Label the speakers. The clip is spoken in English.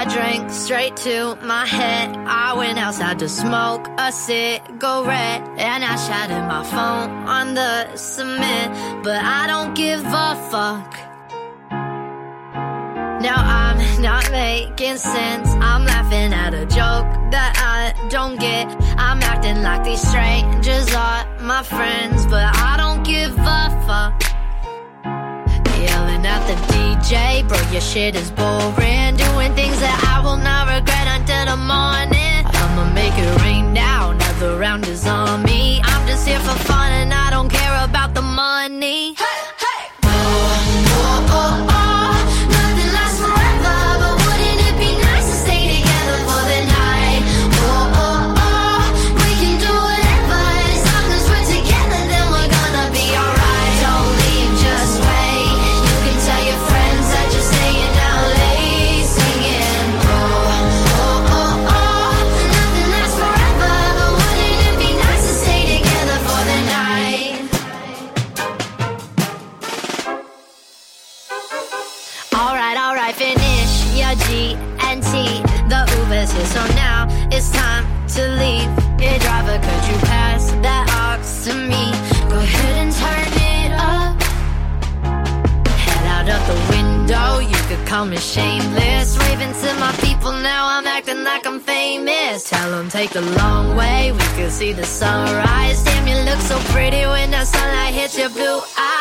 Speaker 1: drink straight to my head. I went outside to smoke a cigarette, and I shattered my phone on the cement, but I don't give a fuck. Now I'm not making sense. I'm laughing at a joke that I don't get. I'm acting like these strangers are my friends, but I don't give a fuck. Yelling at the DJ, bro, your shit is boring. Doing things that I will not regret until the morning. I'ma make it rain now, another round is on me. I'm just here for fun and I don't care about the money. Hey, hey! Oh, oh, oh, oh. G&T, the Uber's here, so now it's time to leave. Hey driver, could you pass that aux to me? Go ahead and turn it up. Head out of the window, you could call me shameless. Raving to my people, now I'm acting like I'm famous. Tell them take the long way, we could see the sunrise. Damn, you look so pretty when the sunlight hits your blue eyes.